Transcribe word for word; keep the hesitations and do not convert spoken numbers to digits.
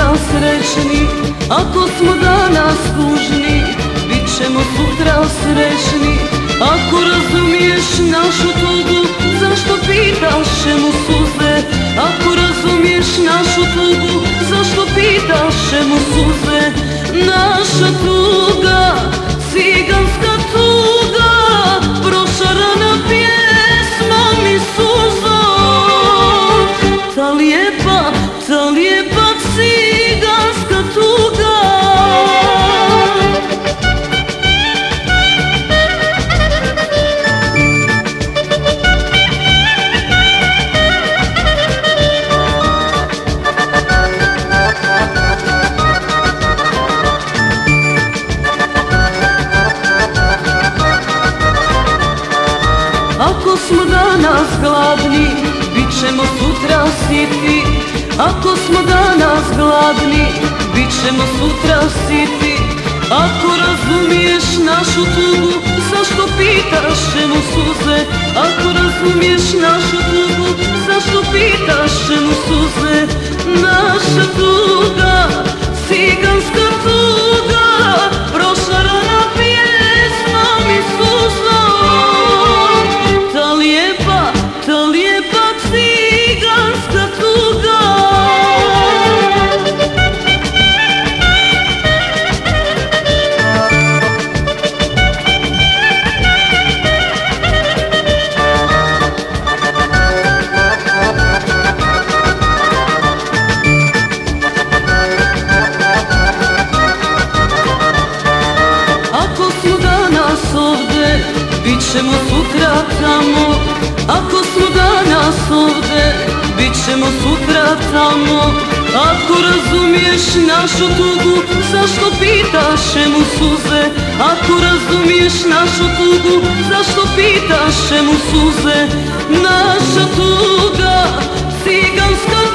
sutra srećni, ako smo danas tužni, bit ćemo sutra srećni. Ako razumiješ našu tugu, zašto pitaš čemu suze? Ako razumiješ našu tugu, zašto pitaš čemu suze? Naša tuga, ciganska tuga, prošarana pjesmom i suzom. Ta lijepa, ta lijepa ciganska tuga. Ako smo danas gladni, bit ćemo sutra siti. Ako smo danas gladni, bit ćemo sutra siti. Ako razumiješ našu tugu, zašto pitaš čemu suze? Ako razumiješ našu tugu, zašto pitaš čemu suze? Naša tuga, ciganska tuga, prošarana pjesmom i suzom. Ta lijepa, ta lijepa ciganska tuga. Ako smo danas ovde, bit ćemo sutra tamo. Ako smo danas ovde, bit ćemo sutra tamo. Ako razumiješ našu tugu, zašto pitaš čemu suze? Ako razumiješ našu tugu, zašto pitaš čemu suze? Naša tuga, ciganska